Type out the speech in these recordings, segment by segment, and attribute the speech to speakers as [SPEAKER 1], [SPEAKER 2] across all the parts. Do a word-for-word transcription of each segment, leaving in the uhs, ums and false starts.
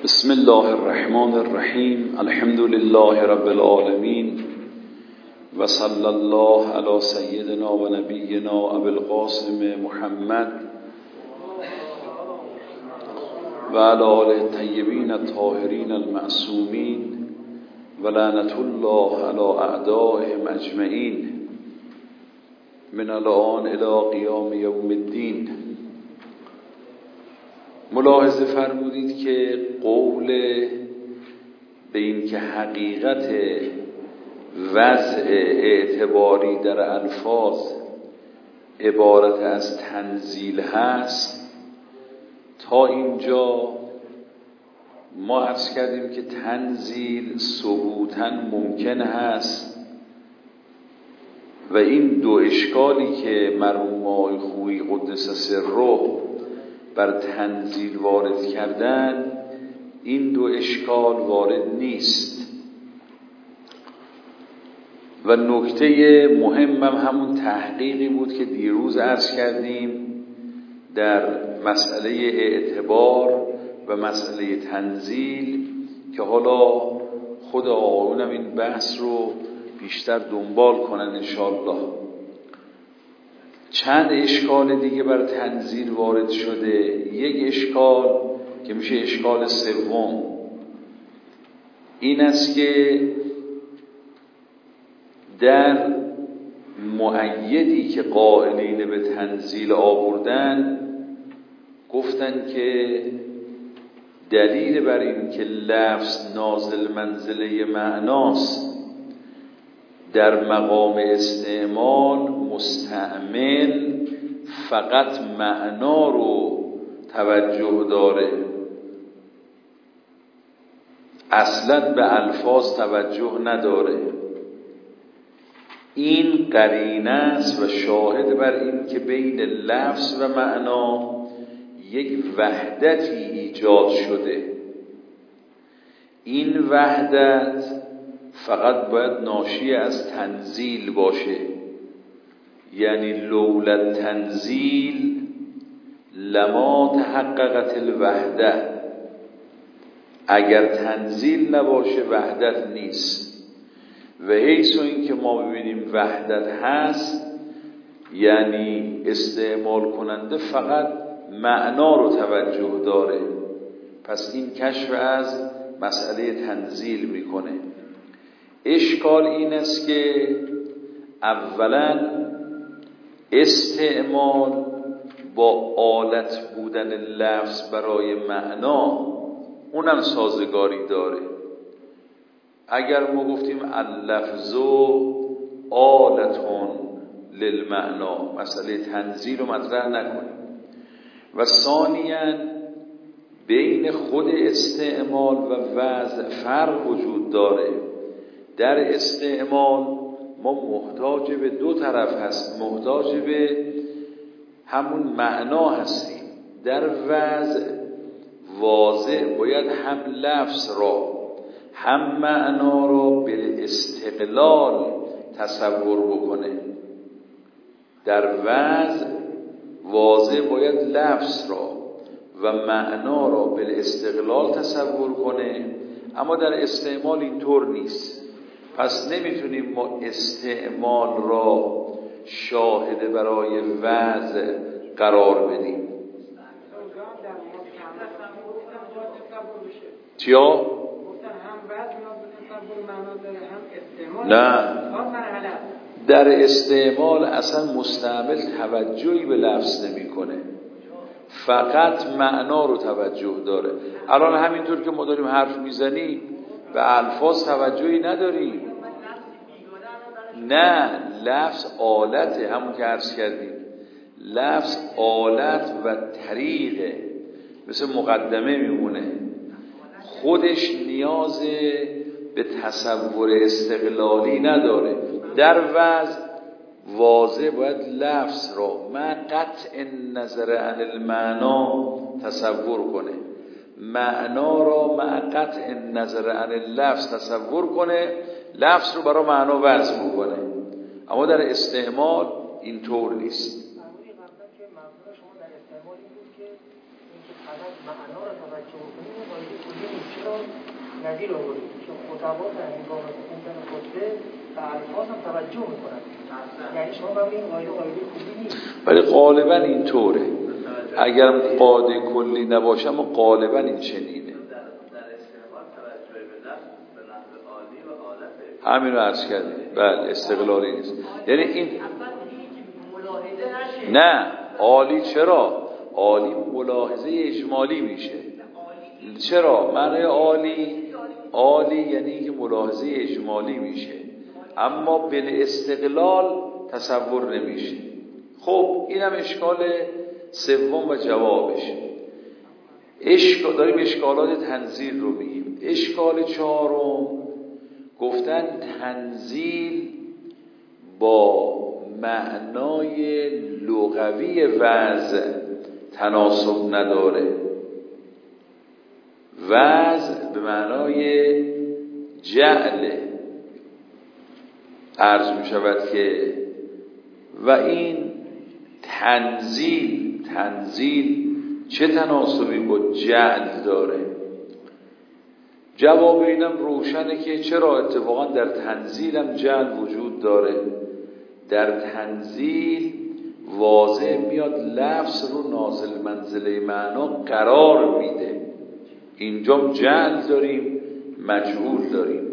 [SPEAKER 1] بسم الله الرحمن الرحیم. الحمد لله رب العالمین و صلی الله علی سیدنا و نبینا ابی القاسم محمد و علی آله الطیبین الطاهرین المعصومین و لعنة الله علی اعدائهم اجمعین من الآن الی قیام یوم الدین. ملاحظه فرمودید که قول به این که حقیقت وضع اعتباری در الفاظ عبارت از تنزیل هست، تا اینجا ما عرض کردیم که تنزیل ثبوتاً ممکن هست و این دو اشکالی که مرحوم آقای خویی قدس سره بر تنزیل وارد کردن، این دو اشکال وارد نیست. و نکته مهمم همون تحقیقی بود که دیروز عرض کردیم در مسئله اعتبار و مسئله تنزیل، که حالا خود آقایونم این بحث رو بیشتر دنبال کنن انشاءالله. چند اشکال دیگه بر تنزیل وارد شده. یک اشکال که میشه اشکال سوم، این است که در مؤیدی که قائلین به تنزیل آوردن گفتن که دلیل بر این که لفظ نازل منزله معناست در مقام استعمال مستعمل فقط معنا رو توجه داره، اصلا به الفاظ توجه نداره. این قرینه است و شاهد بر این که بین لفظ و معنا یک وحدتی ایجاد شده. این وحدت فقط باید ناشی از تنزیل باشه، یعنی لولا تنزیل لما تحققت الوحده. اگر تنزیل نباشه وحدت نیست. و حیث این که ما ببینیم وحدت هست، یعنی استعمال کننده فقط معنا رو توجه داره، پس این کشف از مسئله تنزیل میکنه. اشکال این است که اولا استعمال با آلت بودن لفظ برای معنا اونم سازگاری داره. اگر ما گفتیم اللفظ آلتون للمعنا، مسئله تنزیل رو مطرح نکنیم. و ثانیاً بین خود استعمال و وضع فرق وجود داره. در استعمال ما محتاج به دو طرف هست، محتاج به همون معنا هستیم. در وضع واضع باید هم لفظ را هم معنا را به استقلال تصور بکنه. در وضع واضع باید لفظ را و معنا را به استقلال تصور کنه، اما در استعمال اینطور نیست. پس نمیتونیم ما استعمال را شاهد برای وضع قرار بدیم. چیا؟ نه، در استعمال اصلا مستعمل توجهی به لفظ نمیکنه، فقط معنا رو توجه داره. الان همینطور که ما داریم حرف میزنیم به الفاظ توجهی نداریم. نه، لفظ آلته، همون که عرض کردیم لفظ آلت و طریقه، مثل مقدمه میمونه، خودش نیاز به تصور استقلالی نداره. در وضع واضح باید لفظ را مع قطع نظر عن المعنا تصور کنه، معنا را مع قطع نظر عن اللفظ تصور کنه، لفظ رو برای معنا وضع بکنه. اما در استعمال اینطور نیست.
[SPEAKER 2] نظیر آورید که خطبا در هنگام خوندن خطبه و الفاظ هم توجه میکنن. یعنی شما باید این قاعده قاعده کلی نیست.
[SPEAKER 1] ولی غالبا اینطوره. اگر قاعده کلی نباشه اما غالبا این چنینه. همین رو عرض کردیم. بله استقلالی نیست. یعنی این نه عالی. چرا؟ عالی ملاحظه اجمالی میشه. چرا؟ معنی عالی عالی یعنی که ملاحظه اجمالی میشه، اما به استقلال تصور نمیشه. خب اینم اشکال سوم و جوابش. اشکال داریم اشکالات تنزیل رو میگیم. اشکال چهارم گفتن تنزیل با معنای لغوی وضع تناسب نداره. وضع به معنای جعل عرض می شود که و این تنزیل تنزیل چه تناسبی با جعل داره؟ جواب اینم روشنه که چرا اتفاقا در تنزیل هم جعل وجود داره. در تنزیل واضح میاد لفظ رو نازل منزله معنا قرار میده. اینجا جعل داریم، مجهول داریم.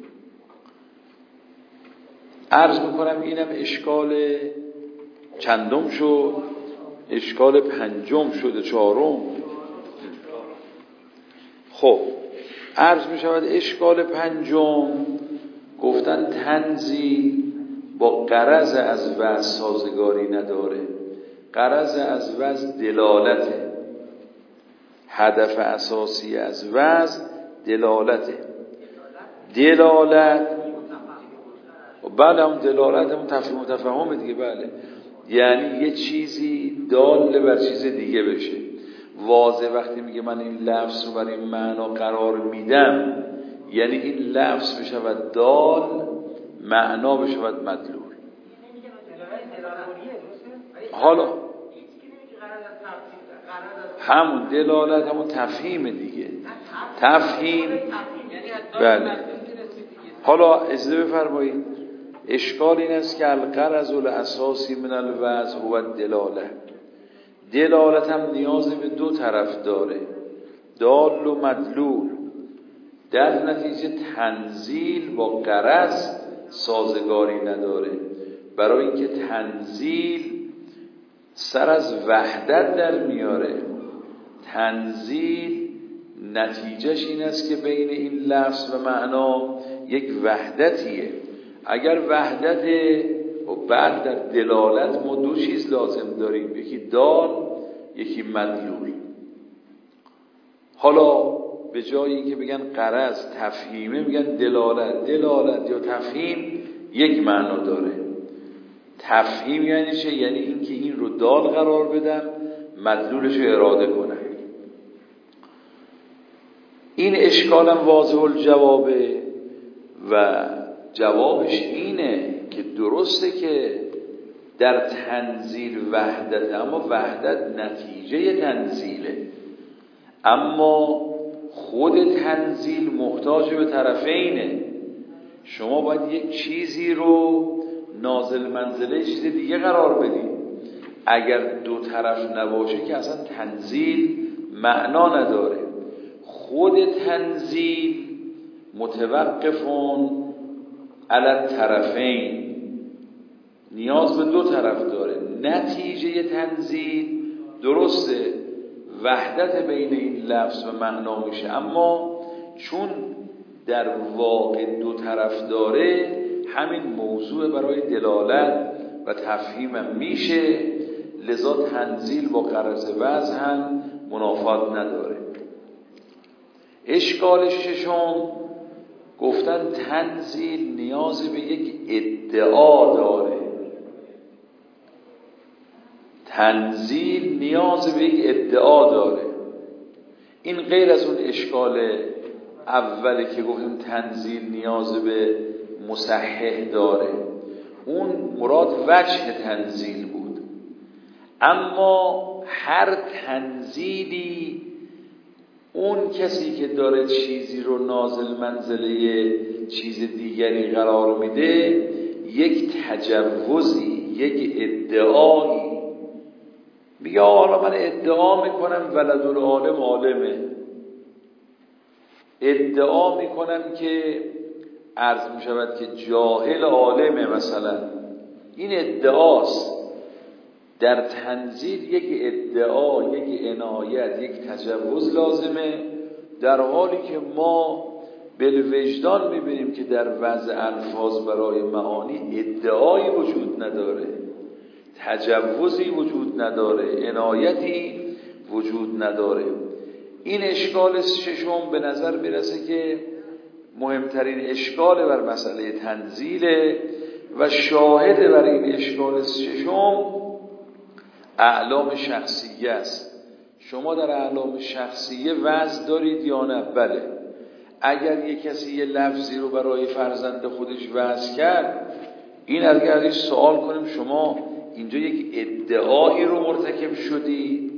[SPEAKER 1] عرض میکنم اینم اشکال چندم شد؟ اشکال پنجم شده. چهارم. خب عرض میشود اشکال پنجم گفتن تنزیل با غرض از وضع سازگاری نداره. غرض از وضع دلالته. هدف اساسی از وضع دلالته. دلالت بله هم دلالت هم تفهیم و تفهمه دیگه. بله یعنی یه چیزی دال بر چیز دیگه بشه. واضح وقتی میگه من این لفظ رو برای معنا قرار میدم، یعنی این لفظ بشود دال، معنا بشود مدلول. حالا همون دلالت همون تفهیم دیگه. تفهیم بله. حالا اجازه بفرمایید اشکال این است که الغرض الاساسی من الوضع هو دلاله. دلالت هم نیاز به دو طرف داره، دال و مدلول. در نتیجه تنزیل با غرض سازگاری نداره، برای اینکه تنزیل سر از وحدت در میاره. تنزیل نتیجهش این است که بین این لفظ و معنا یک وحدتیه. اگر وحدت و بعد در دلالت ما دو چیز لازم داریم، یکی دال یکی مدلول. حالا به جایی که بگن غرض تفهیمه میگن دلالت. دلالت یا تفهیم یک معنا داره. تفهیم یعنی چه؟ یعنی اینکه این رو دال قرار بدم، مدلولش رو اراده کنم. این اشکالم واضح الجوابه و جوابش اینه که درسته که در تنزیل وحدت، اما وحدت نتیجه تنزیله. اما خود تنزیل محتاج به طرفینه. شما باید یک چیزی رو نازل منزله چیز دیگه قرار بدید. اگر دو طرف نباشه که اصلا تنزیل معنا نداره. خود تنزیل متوقفون علی الطرفین، نیاز به دو طرف داره. نتیجه تنزیل درسته وحدت بین این لفظ و معنا میشه، اما چون در واقع دو طرف داره، همین موضوع برای دلالت و تفهیم هم میشه. لذا تنزیل با غرض وضع هم منافات نداره. اشکال ششم گفتن تنزیل نیاز به یک ادعا داره. تنزیل نیاز به یک ادعا داره. این غیر از اون اشکال اولی که گفتیم تنزیل نیاز به مصحح داره. اون مراد وجه تنزیل بود. اما هر تنزیلی اون کسی که داره چیزی رو نازل منزله چیز دیگری قرار میده یک تجوزی، یک ادعایی، میگه حالا من ادعا میکنم ولدالعالم عالمه، ادعا میکنم که عرض میشود که جاهل عالمه مثلا. این ادعاست. در تنزیل یک ادعا، یک عنایت، یک تجوز لازمه، در حالی که ما بالوجدان میبینیم که در وضع الفاظ برای معانی ادعایی وجود نداره، تجوزی وجود نداره، عنایتی وجود نداره. این اشکال ششم به نظر میرسه که مهمترین اشکال بر مسئله تنزیله و شاهد بر این اشکال ششم اعلام شخصیه است. شما در اعلام شخصیه وضع دارید یا نه؟ بله. اگر یک کسی یه لفظی رو برای فرزند خودش وضع کرد، این اگر ازش سوال کنیم شما اینجا یک ادعایی رو مرتکب شدی،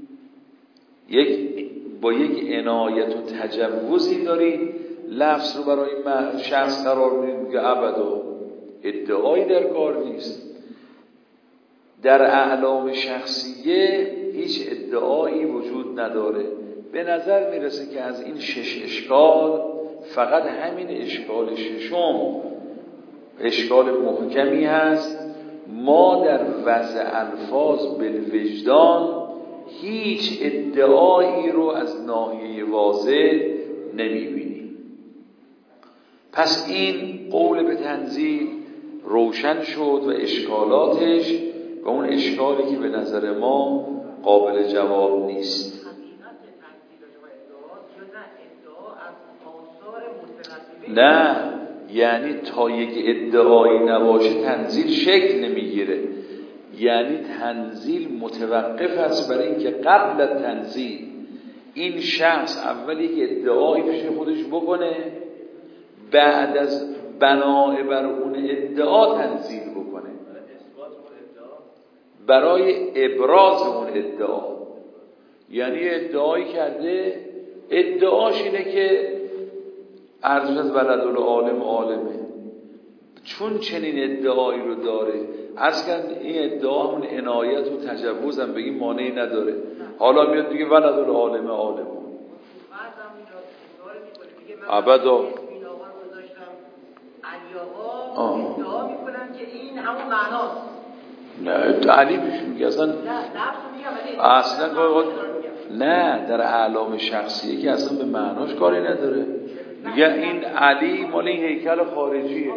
[SPEAKER 1] یک با یک عنایت و تجوزی دارید لفظ رو برای شخص قرار میدید، میگه ابدا ادعایی در کار نیست. در اعلام شخصیه هیچ ادعایی وجود نداره. به نظر میرسه که از این شش اشکال فقط همین اشکال ششم اشکال محکمی هست. ما در وضع الفاظ بالوجدان هیچ ادعایی رو از ناحیه واضح نمیبینیم. پس این قول به تنزیل روشن شد و اشکالاتش و اون اشکالی که به نظر ما قابل جواب نیست. نه، یعنی تا یک ادعایی نباشه تنزیل شکل نمیگیره. یعنی تنزیل متوقف است بر اینکه قبل از تنزیل این شخص اولی که ادعایی پیش خودش بکنه، بعد از بنای بر اون ادعا تنزیل بکنه برای ابراز اون ادعا. یعنی ادعایی کرده، ادعاش اینه که عرض از ولدالعالم عالمه، چون چنین ادعایی رو داره عرض کرد این ادعا همون عنایت و تجوز هم بگیم مانعی نداره. حالا میاد دیگه ولدالعالم عالمه ابدا
[SPEAKER 2] ادعا میکنن که این همون معناست.
[SPEAKER 1] نه تعلیمش میگه اصلا
[SPEAKER 2] نه نفس میگم
[SPEAKER 1] اصلا نه، در اعلام شخصیه که اصلا به معناش کاری نداره. میگه این علی مال این هیکل خارجیه.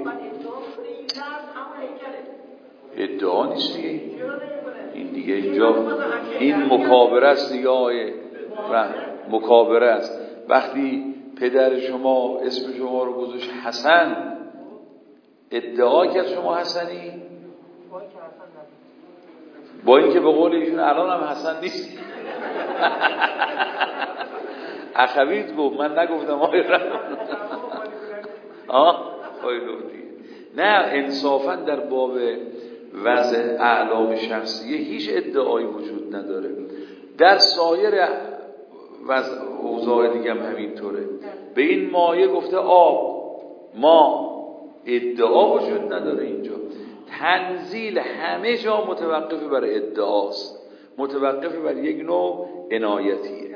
[SPEAKER 1] ادعا نیست دیگه این دیگه اینجا این مکابره است دیگه. آیه مکابره است. وقتی پدر شما اسم شما رو گذاشت حسن، ادعا کرد شما حسنی، با اینکه به قول ایشون الان هم حسن نیست. اخویت گفت، من نگفتم. آیه آه آیه گفتی. نه انصافا در باب وضع اعلام شخصیه هیچ ادعایی وجود نداره. در سایر وضع اوضاع دیگه هم همینطوره. به این مایه گفته آب ما، ادعا وجود نداره. اینجا تنزیل همه جا متوقف بر ادعاست، متوقف بر یک نوع عنایتیه.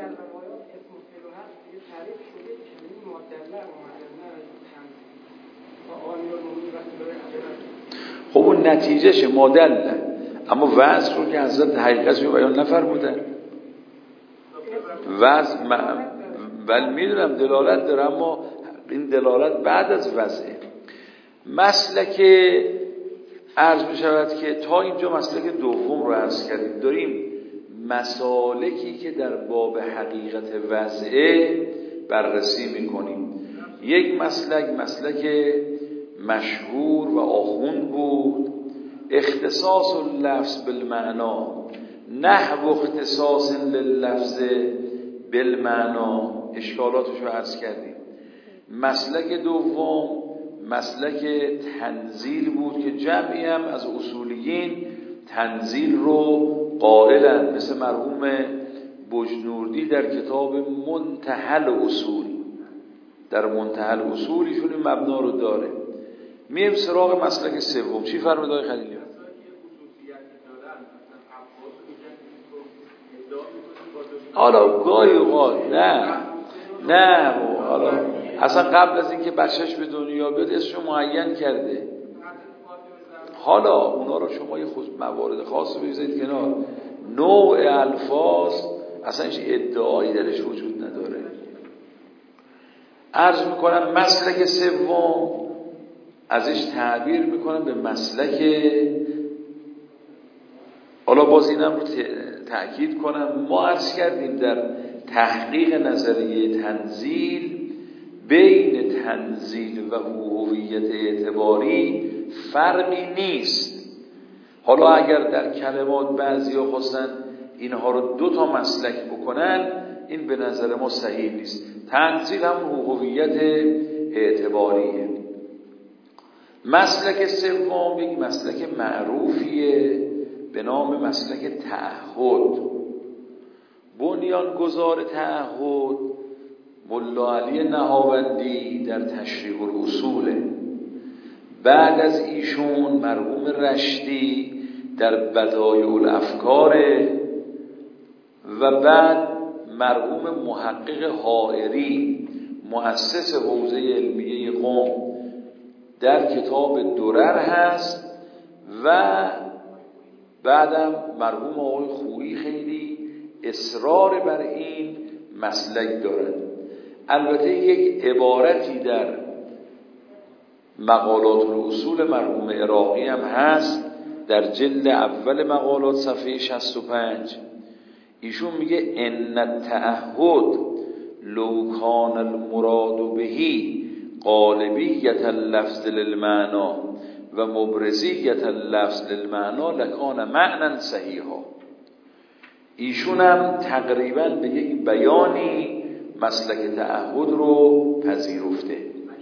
[SPEAKER 1] خب اون نتیجهش مدل، اما وضع رو که حضرت حقیقت رو بیان نفرمودن. وضع ولی میدونم دلالت داره، اما این دلالت بعد از وضعه. مسلک عرض بشود که تا اینجا مسلک دوم رو عرض کردیم. داریم مسالکی که در باب حقیقت وضعه بررسی میکنیم. یک مسلک مسلک مشهور و آخوند بود، اختصاص اللفظ بالمعنا نحو اختصاص لللفظ بالمعنا. اشکالاتش رو عرض کردیم. مسلک دوم مسلک تنزیل بود که جمعی هم از اصولیین تنزیل رو قائلن، مثل مرحوم بجنوردی در کتاب منتهل اصول، در منتهل اصول ایشون این مبنا رو داره. میم سراغ مسلک سوم. چی فرمود آقای خلیلی؟ حالا گاهی اوقات نه نه حالا اصلا قبل از اینکه بچهش به دنیا بیاد اسمشو معین کرده. حالا اونا رو شما یه خود موارد خاص بذارید کنار. نوع الفاظ اصلا هیچ ادعایی درش وجود نداره. عرض میکنم مسلک سوم ازش تعبیر میکنم به مسلک، حالا باز اینم رو تأکید کنم، ما عرض کردیم در تحقیق نظریه تنزیل بین تنزیل و هویت اعتباری فرقی نیست. حالا اگر در کلمات بعضیا خواستن اینها رو دو تا مسلک بکنن، این به نظر ما صحیح نیست. تنزیل هم هویت اعتباریه. مسلک سوم یک مسلک معروفیه به نام مسلک تعهد. بنیانگذار تعهد ملا علی نهاوندی در تشریح الاصوله. بعد از ایشون مرحوم رشدی در بدایع الافکار و بعد مرحوم محقق حائری مؤسس حوزه علمیه قم در کتاب درر هست و بعدم مرحوم آقای خویی خیلی اصرار بر این مسلک دارند. البته یک عبارتی در مقالات الاصول مرحوم عراقی هم هست در جلد اول مقالات صفحه شصت و پنج. ایشون میگه ان التعهد لو کان المراد بهی غالبیت اللفظ للمعنی و مبرزیت اللفظ للمعنی لکان معنی صحیحا. ایشون هم تقریبا به یک بیانی مسلک تعهد رو پذیرفته.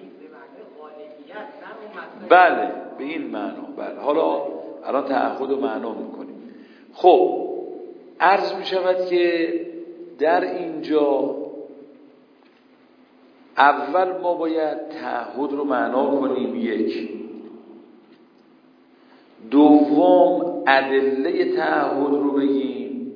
[SPEAKER 1] بله به این معنا. بله حالا الان تعهد رو معنا میکنیم. خب عرض می شود که در اینجا اول ما باید تعهد رو معنا کنیم. یک دوم ادله تعهد رو بگیم.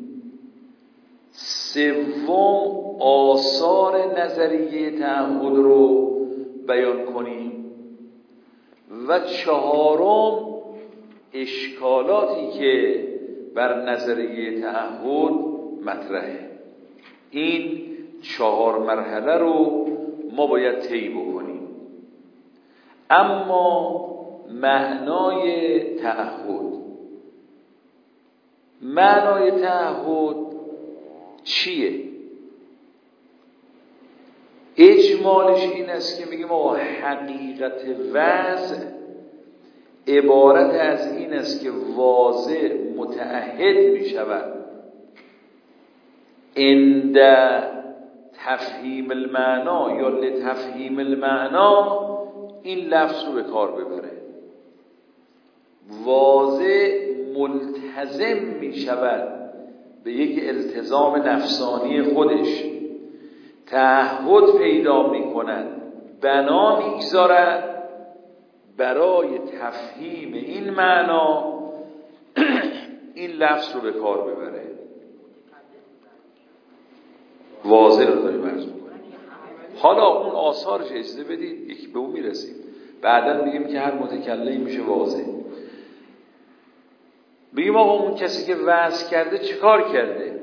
[SPEAKER 1] سوم آثار نظریه تعهد رو بیان کنیم و چهارم اشکالاتی که بر نظریه تعهد مطرحه. این چهار مرحله رو ما باید طی بکنیم. اما معنای تعهد، معنای تعهد چیه؟ اجمالش این است که میگیم آقا حقیقت وضع عبارت از این است که واضح متعهد می شود عند تفهیم المعنا یا لتفهیم المعنا این لفظ رو به کار ببره. واضح ملتزم می شود به یک التزام نفسانی خودش، تعهد پیدا می کند، بنا می گذارد برای تفهیم این معنا این لفظ رو به کار ببره. واضح رو داریم عرض می‌کنیم. حالا اون آثارش اجازه بدید یکی به اون میرسیم، بعداً بگیم که هر متکلمی میشه واضح. بگیم آقا اون کسی که وعظ کرده چه کار کرده؟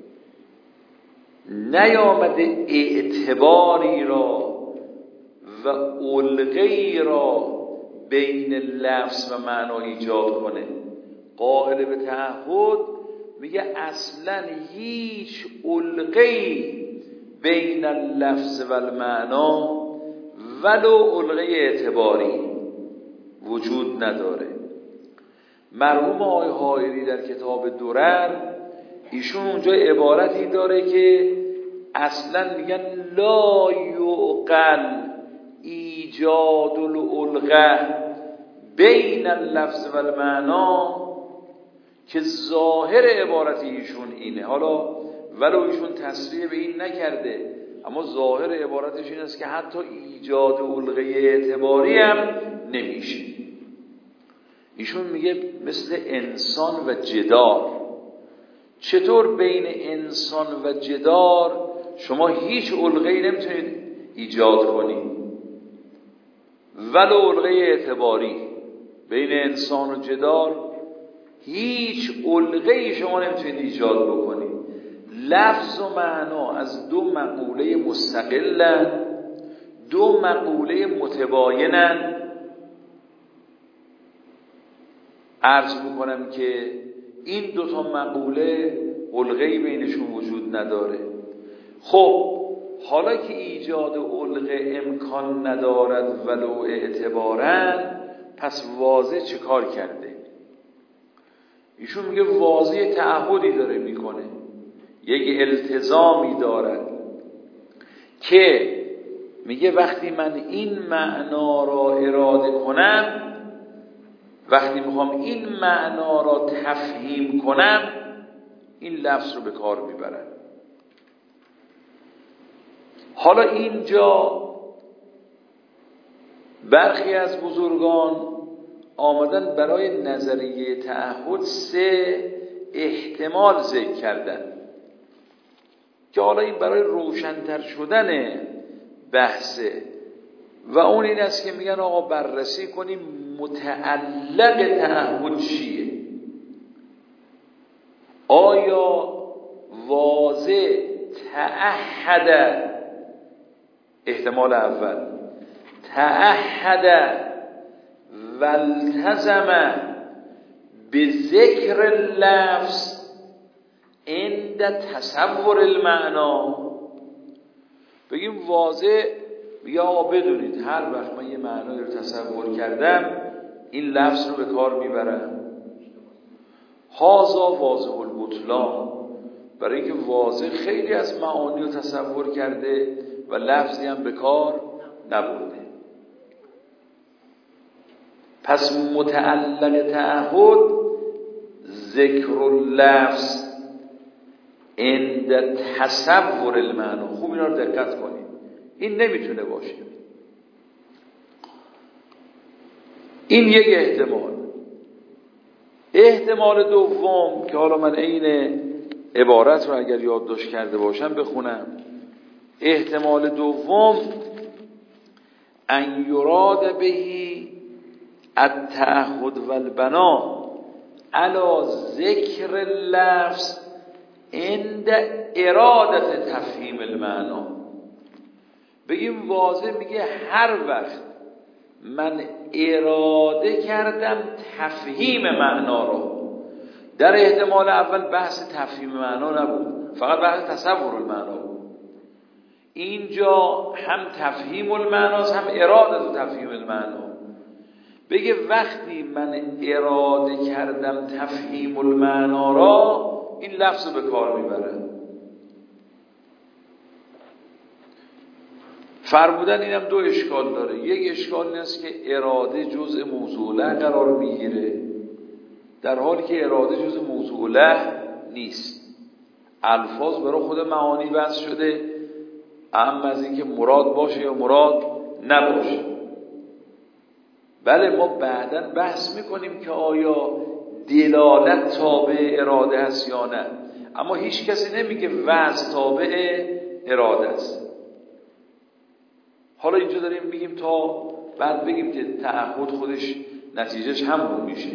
[SPEAKER 1] نیامده اعتباری را و علقه‌ای را بین لفظ و معنا ایجاد کنه. قائل به تعهد میگه اصلا هیچ علقه‌ای بین اللفظ و المعنا ولو علقه اعتباری وجود نداره. مرحوم آقای حائری در کتاب درر ایشون اونجا عبارتی داره که اصلا میگن لا یعقل ایجاد العلقه بین اللفظ و المعنا، که ظاهر عبارت ایشون اینه. حالا ولو ایشون تصریح به این نکرده، اما ظاهر عبارتش این است که حتی ایجاد علقه اعتباری هم نمیشه. ایشون میگه مثل انسان و جدار. چطور بین انسان و جدار شما هیچ علقه‌ای نمیتونید ایجاد کنید؟ ولو علقه اعتباری بین انسان و جدار هیچ علقه‌ای شما نمیتونید ایجاد بکنید. لفظ و معنا از دو مقوله مستقلن، دو مقوله متباینن. عرض میکنم که این دو تا مقوله علقه‌ای بینشون وجود نداره. خب حالا که ایجاد علقه امکان ندارد ولو اعتبارن، پس واضح چه کار کرده؟ ایشون میگه واضح تعهدی داره میکنه، یک التزامی دارد که میگه وقتی من این معنا را اراده کنم، وقتی میخوام این معنا را تفهیم کنم، این لفظ رو به کار میبرم. حالا اینجا برخی از بزرگان آمدن برای نظریه تعهد سه احتمال ذکر کردن که حالا این برای روشن‌تر شدن بحثه، و اون این است که میگن آقا بررسی کنیم متعلق تعهد چیه. آیا واضح تعهد، احتمال اول، تعهد والتزم به ذکر اللفظ عند تصور المعنا. بگیم واضح، بگیم آقا بدونید هر وقت من یه معنی رو تصور کردم این لفظ رو به کار میبرم. هازا واضح البطلان، برای اینکه واضح خیلی از معانی رو تصور کرده و لفظی هم به کار نبرده. پس متعلق تعهد ذکر اللفظ عند تصور المعنا. خوب اینا رو دقت کنید، این نمیتونه باشه. این یک احتمال. احتمال دوم که حالا من عین عبارت رو اگر یادداشت کرده باشم بخونم. احتمال دوم ان یراد بهی التعهد والبنا علی ذکر اللفظ عند ارادت تفهیم المعنا. بگیم واضح میگه هر وقت من اراده کردم تفهیم معنا رو، در احتمال اول بحث تفهیم معنا نبود، فقط بحث تصور المعنا بود. اینجا هم تفهیم المعناست هم ارادت و تفهیم المعنا. بگه وقتی من اراده کردم تفهیم المعنا را، این لفظ رو به کار میبرم. فرمودن اینم دو اشکال داره. یک اشکال این است که اراده جزء موضوع له قرار میگیره، در حالی که اراده جزء موضوع له نیست. الفاظ برای خود معانی بحث شده، اهم از این که مراد باشه یا مراد نباشه. بله ما بعداً بحث میکنیم که آیا دلالت تابع اراده است یا نه، اما هیچ کسی نمیگه وضع تابع اراده است. حالا اینجا داریم میگیم تا بعد بگیم که تعهد خودش نتیجهش همون میشه.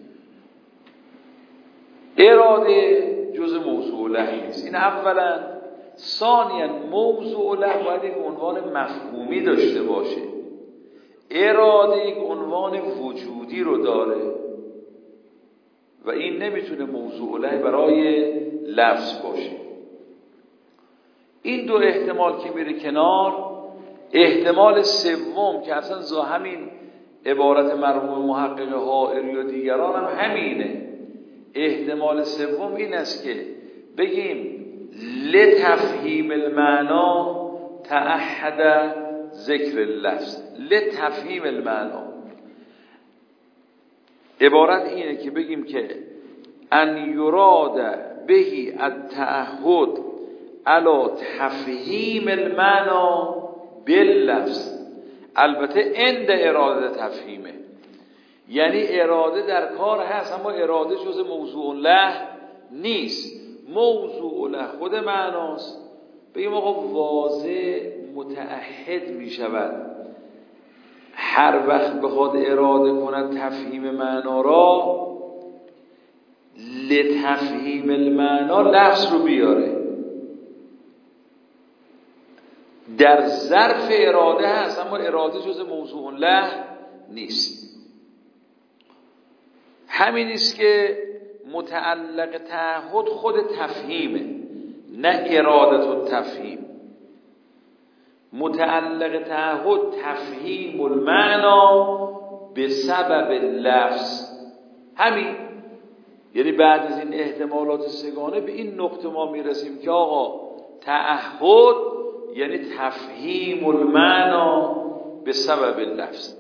[SPEAKER 1] اراده جزء موضوع له نیست، این اولا. ثانیا موضوع له باید یک عنوان مفهومی داشته باشه. اراده یک عنوان وجودی رو داره و این نمیتونه موضوع له برای لفظ باشه. این دو احتمال که میره کنار، احتمال سوم که اصلا زا همین عبارت مرحوم محقق حائری و دیگران هم همینه. احتمال سوم این است که بگیم لتفهیم المعنا تعهد ذکر اللفظ. لتفهیم المعنا عبارت اینه که بگیم که ان یراد بهی التعهد علی تفهیم المعنا باللفظ. البته عند اراده تفهیمه، یعنی اراده در کار هست اما اراده جز موضوع له نیست. موضوع له خود معناست. بگیم آقا واضح متعهد می شود هر وقت بخواد اراده کند تفهیم معنا را، لتفهیم المعنا لفظ رو بیاره. در ظرف اراده هست اما اراده جز موضوع له نیست. همین است که متعلق تعهد خود تفهیمه، نه اراده و تفهیم. متعلق تعهد تفهیم المعنا به سبب لفظ. همین، یعنی بعد از این احتمالات سگانه به این نقطه ما میرسیم که آقا تعهد یعنی تفهیم المعنا به سبب لفظ.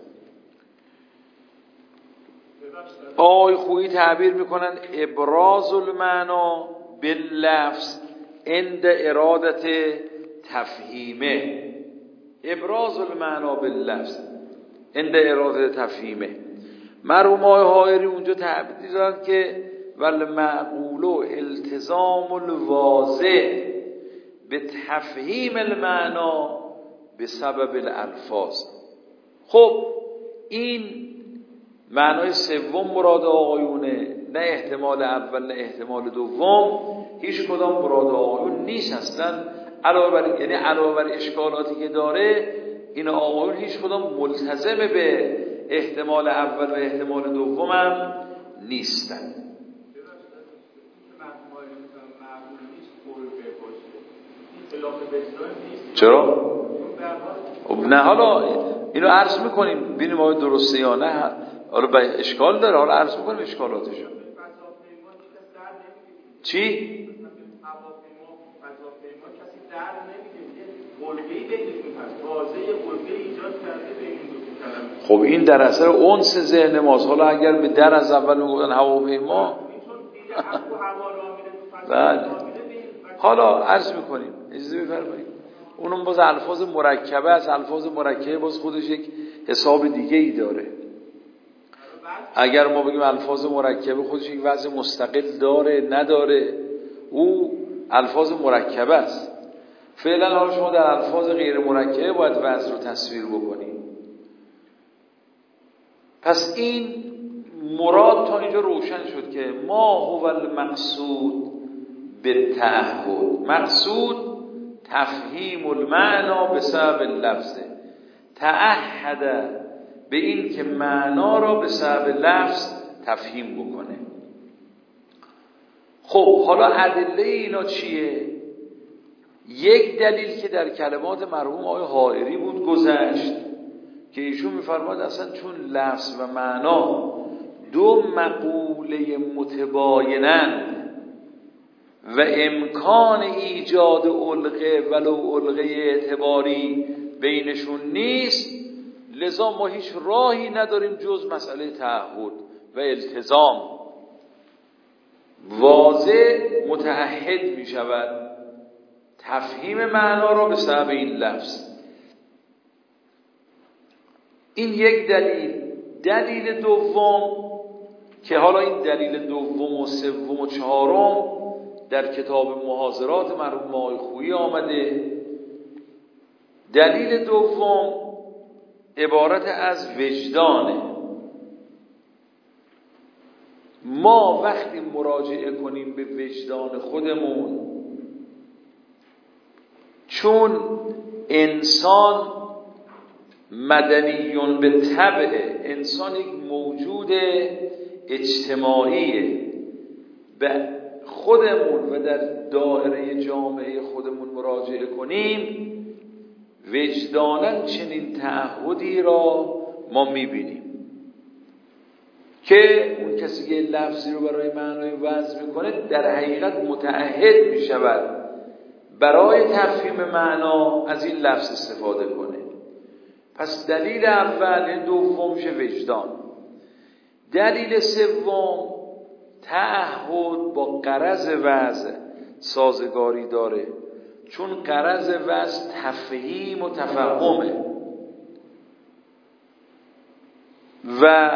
[SPEAKER 1] آقای خویی تعبیر میکنن ابراز المعنا باللفظ عند ارادت تفهیمه. ابراز المعنا باللفظ عند ارادت تفهیمه. مرحوم آقای حائری اونجا تعبیر دادن که والمعقول التزام الواضح به تفهیم المعنا به سبب الالفاظ. خب این معنای سوم مراد آقایونه، نه احتمال اول نه احتمال دوم. هیچ کدام مراد آقایون نیست اصلا. علاوه بر یعنی علاوه بر اشکالاتی که داره، این آقایون هیچ کدام ملتزم به احتمال اول و احتمال دوم هم نیستن. چرا؟ نه حالا اینو عرض میکنیم ببینیم آیا درسته یا نه. حالا با اشکال داره، حالا عرض میکنیم اشکالاتشو. چی؟ خب این در اثر اونس ذهن ماست. حالا اگر به در از اول میگفتن هواپیما بله. حالا عرض میکنیم اجازه بفرمایید. اونم باز الفاظ مرکبه است. الفاظ مرکبه باز خودش یک حساب دیگه ای داره. اگر ما بگیم الفاظ مرکبه خودش یک وضع مستقل داره نداره، او الفاظ مرکبه است. فعلا حالا شما در الفاظ غیر مرکبه باید وضع رو تصویر بکنیم. پس این مراد تا اینجا روشن شد که ما هو المقصود به تعهد. مقصود تفهیم المعنا به سبب لفظ. تعهد به این که معنا را به سبب لفظ تفهیم بکنه. خب حالا ادله اینا چیه؟ یک دلیل که در کلمات مرحوم آقای حائری بود گذشت که ایشون میفرماد اصلا چون لفظ و معنا دو مقوله متباینند و امکان ایجاد علقه ولو علقه اعتباری بینشون نیست، لذا ما هیچ راهی نداریم جز مسئله تعهد و التزام. واضح متعهد می شود تفهیم معنا را به سبب این لفظ. این یک دلیل. دلیل دوم که حالا این دلیل دوم و سوم و چهارم در کتاب محاضرات مرحوم آقای خویی آمده. دلیل دوم عبارت از وجدانه. ما وقتی مراجعه کنیم به وجدان خودمون، چون انسان مدنیون به طبع، انسان یک موجود اجتماعیه، به خودمون و در دایره جامعه خودمون مراجعه کنیم، وجداناً چنین تعهدی را ما میبینیم که اون کسی که لفظی رو برای معنای وضع میکنه در حقیقت متعهد میشود برای تفهیم معنا از این لفظ استفاده کنه. پس دلیل اول دومش وجدان. دلیل سوم تعهد با غرض وضع سازگاری داره. چون غرض وعظ تفهیم و تفهمه و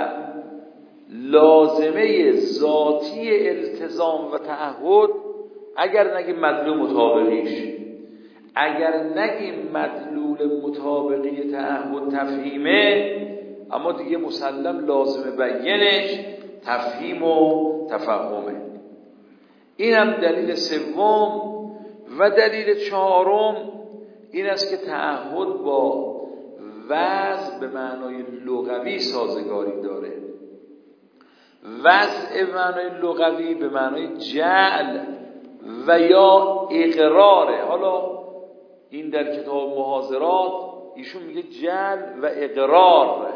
[SPEAKER 1] لازمه ذاتی التزام و تعهد، اگر نگیم مدلول مطابقیش، اگر نگیم مدلول مطابقی تعهد تفهیمه، اما دیگه مسلم لازم بینش تفهیم و تفهمه. این هم دلیل سوم. و دلیل چهارم این است که تعهد با وضع به معنای لغوی سازگاری داره. وضع به معنای لغوی به معنای جعل و یا اقراره. حالا این در کتاب محاضرات ایشون میگه جعل و اقرار.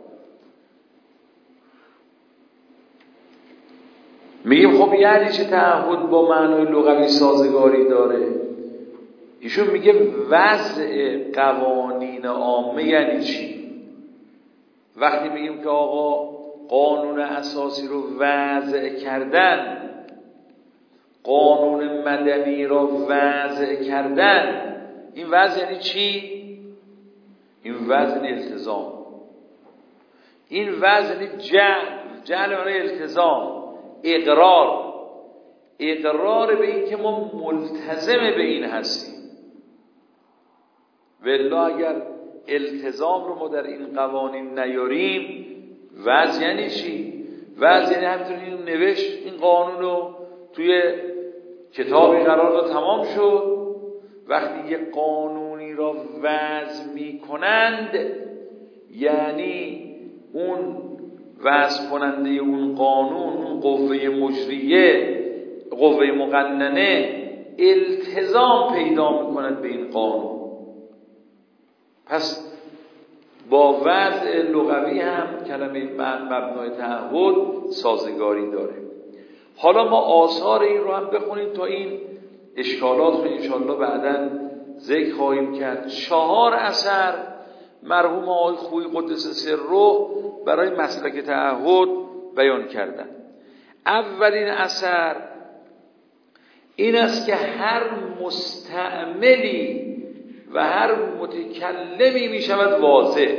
[SPEAKER 1] میگیم خب یعنی چه تعهد با معنای لغوی سازگاری داره؟ ایشون میگه وضع قوانین عامه یعنی چی؟ وقتی میگیم که آقا قانون اساسی رو وضع کردن، قانون مدنی رو وضع کردن، این وضع یعنی چی؟ این وضع یعنی التزام. این وضع یعنی جعل، جعل معنی التزام، اقرار، اقرار به این که ما ملتزم به این هستیم. والله اگر التزام رو ما در این قوانین نیاریم، وضع یعنی چی؟ وضع یعنی همینطور این نوشت این قانون رو توی کتابی قرار داد تمام شد. وقتی یک قانونی را وضع می کنند یعنی اون وضع کننده اون قانون، اون قوه مجریه، قوه مقننه التزام پیدا می کند به این قانون. پس با وضع لغوی هم کلمه مبنای تعهد سازگاری داره. حالا ما آثار این رو هم بخونیم تا این اشکالات رو انشاءالله بعداً ذکر خواهیم کرد. چهار اثر مرحوم آقای خویی قدس سره برای مسلک تعهد بیان کردن. اولین اثر این است که هر مستعملی و هر متکلمی می شود واضح.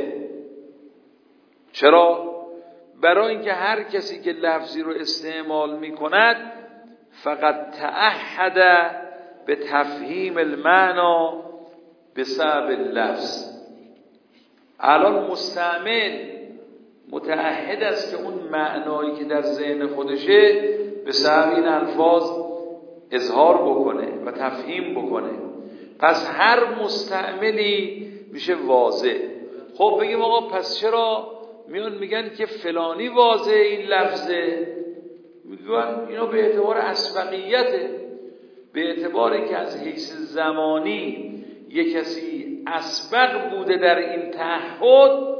[SPEAKER 1] چرا؟ برای اینکه هر کسی که لفظی رو استعمال می کند فقط تعهد به تفهیم المعنا به سبب اللفظ. الان مستعمل متعهد است که اون معنایی که در ذهن خودشه به سبب این الفاظ اظهار بکنه و تفهیم بکنه. پس هر مستعملی میشه واضح. خب بگیم آقا پس چرا میان میگن که فلانی واضح این لفظه؟ میگن اینا به اعتبار اسبقیته، به اعتباری که از حیث زمانی یک کسی اسبق بوده در این تعهد،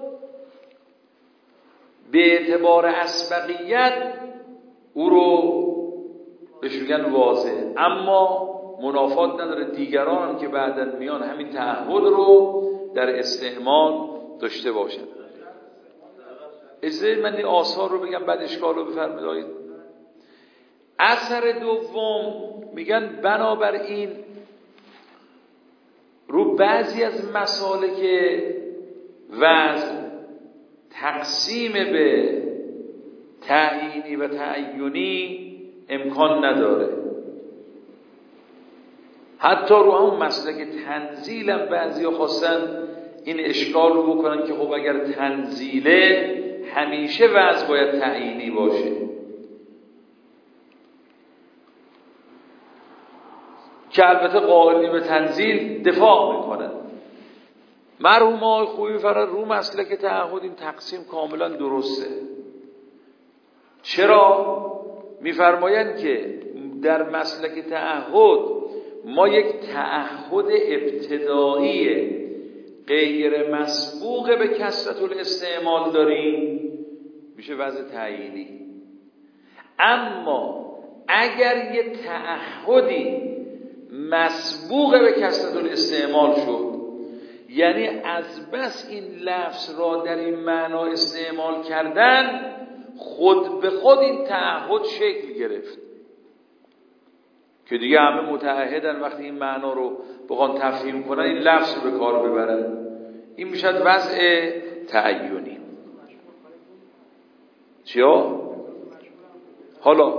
[SPEAKER 1] به اعتبار اسبقیت او رو بهش میگن واضح. اما منافات نداره دیگران هم که بعداً میان همین تعهد رو در استعمال داشته باشن. اجازه من این آثار رو بگم بعد اشکال رو بفرمایید. اثر دوم میگن بنابراین رو بعضی از مسالک وضع تقسیم به تعیینی و تعینی امکان نداره. حتی رو همون مسلک تنزیل هم بعضی ها خواستن این اشکال رو بکنن که خب اگر تنزیله همیشه وضع باید تعیینی باشه، که البته قائلین به تنزیل دفاع میکنن. مرحوم آقای خویی فرار رو مسلک تعهد این تقسیم کاملا درسته. چرا؟ میفرمایند که در مسلک تعهد ما یک تعهد ابتدایی غیر مسبوق به کثرت الاستعمال داریم، میشه وضع تعیینی. اما اگر یه تعهدی مسبوق به کثرت الاستعمال شد، یعنی از بس این لفظ را در این معنا استعمال کردن، خود به خود این تعهد شکل گرفت. که دیگه همه متعهدن وقتی این معنا رو بخوان تفهیم کنن این لفظ رو به کار ببرن. این میشه وضع تعینی. چیا؟ حالا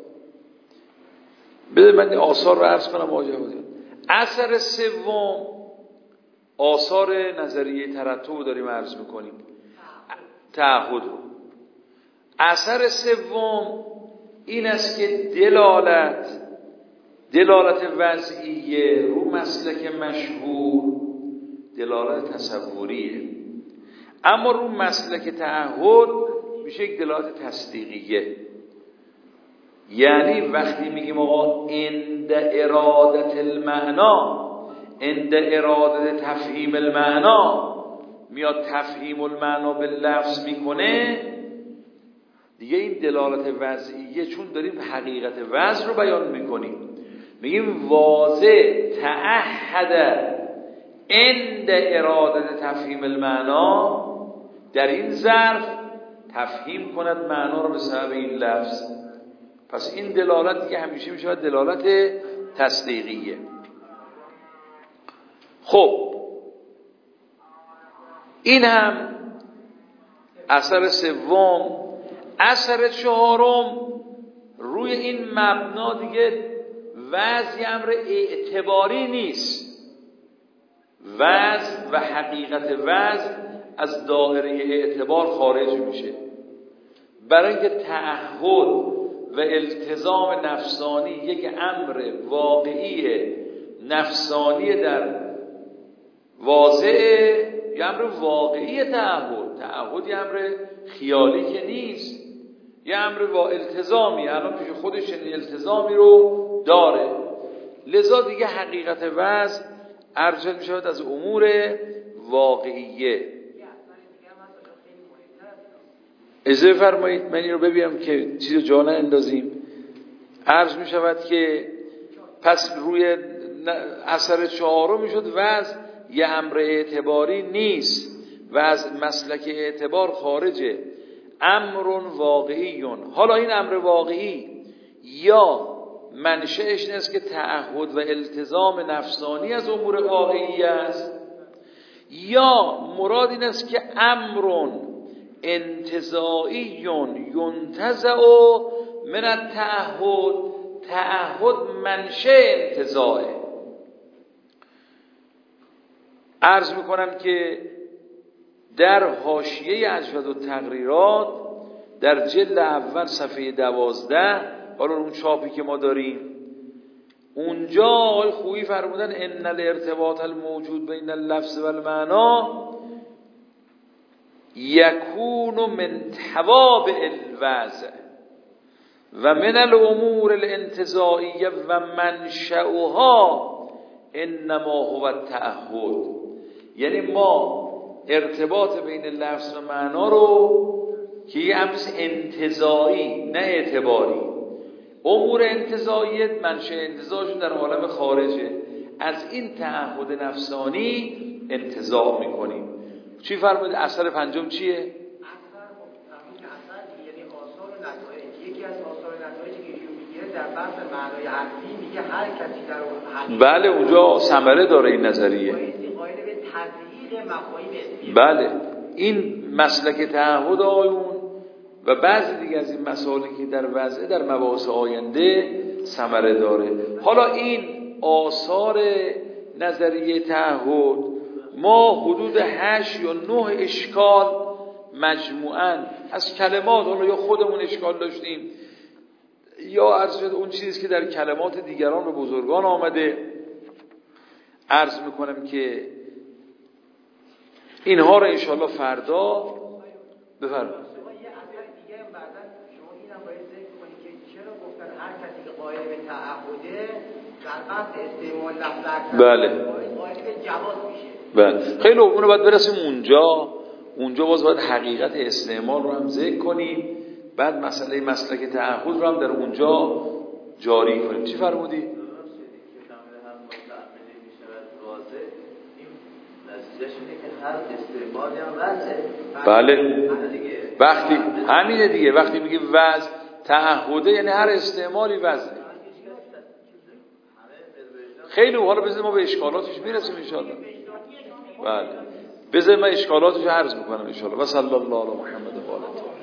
[SPEAKER 1] بده من این آثار رو عرض کنم واجه بودیم. اثر سوم آثار نظریه ترتب داریم عرض میکنیم، تعهد رو. اثر سوم این است که دلالت دلالت وضعیه رو مسلک مشهور دلالت تصوریه، اما رو مسلک تعهد میشه یک دلالت تصدیقیه. یعنی وقتی میگیم آقا عند ارادت المعنا، عند ارادت تفهیم المعنا، میاد تفهیم المعنا به لفظ میکنه، دیگه این دلالت وضعیه، چون داریم حقیقت وضع رو بیان میکنیم، میگیم واضح تعهد عند ارادت تفهیم المعنا، در این ظرف تفهیم کند معنا رو به سبب این لفظ. پس این دلالت دیگه همیشه میشه دلالت تصدیقیه. خب این هم اثر سوم. اثر چهارم روی این مبنا دیگه وضع امر اعتباری نیست، وضع و حقیقت وضع از دایره اعتبار خارج میشه، برای اینکه تعهد و التزام نفسانی یک امر واقعی نفسانی در واضعه، یه امر واقعی تعهد. تعهد یه امر خیالی که نیست، یه امر با التزامی، الان پیش خودش این التزامی رو داره. لذا دیگه حقیقت وضع ارجل می شود از امور واقعیه. اجازه فرمایید من این رو ببینم که چیز جا نندازیم. عرض می شود که پس روی اثر چهارم می شد وضع یه امر اعتباری نیست و از مسلک اعتبار خارجه، امر واقعیون. حالا این امر واقعی یا منشأش این است که تعهد و التزام نفسانی از امور واقعی است، یا مراد این است که امر انتزاعی ینتزع من التعهد، تعهد منشأ انتزاعه. عرض میکنم که در حاشیه اجود التقریرات در جلد اول صفحه دوازده، حالا اون چاپی که ما داریم، اونجا آقای خویی فرمودن ان الارتباط الموجود بین اللفظ و المعنا یکون من توابع الوضع و من الامور الانتزاعیه و منشأها انما هو التعهد. یعنی ما ارتباط بین لفظ و معنا رو که یه امر انتزاعی نه اعتباری، امور انتزاعیه منشأ انتزاعشون در عالم خارجه، از این تعهد نفسانی انتزاع میکنیم. چی فرمود؟ اثر پنجم چیه؟ اثر
[SPEAKER 2] یعنی آثار و نتایج. یکی از آثار و نتایجی که ایشون میگیره در بحث معنای حرفی میگه هر کسی در اون،
[SPEAKER 1] بله اونجا ثمره داره این نظریه،
[SPEAKER 2] قائل به تضییق مفاهیم اسمیه.
[SPEAKER 1] بله این مسلک تعهد آیون و بعضی دیگه از این مسائلی که در وضع در مباحث آینده ثمره داره. حالا این آثار نظریه تعهد ما حدود هشت یا نه اشکال مجموعاً از کلمات، حالا یا خودمون اشکال داشتیم یا عرض شد اون چیزی که در کلمات دیگران و بزرگان آمده، عرض میکنم که اینها رو انشاءالله فردا بفرمایید.
[SPEAKER 2] هر کسی که قائل به تعهده در بحث استعمال لفظ
[SPEAKER 1] بله
[SPEAKER 2] قائل به جواز میشه.
[SPEAKER 1] بله خیلی اونو باید برسیم اونجا. اونجا باز باید حقیقت استعمال رو هم ذکر کنیم، بعد مسئله مسلک تعهد رو هم در اونجا جاری کنیم. چی فرمودی؟ بله وقتی همینه دیگه، وقتی میگی وضع تعهده یعنی هر استعمالی وضعه. خیلی حالا بذار ما به اشکالاتش میرسیم ان شاء الله. بله بذار من اشکالاتش عرض میکنم ان شاء الله. و صلی الله علی محمد و آله.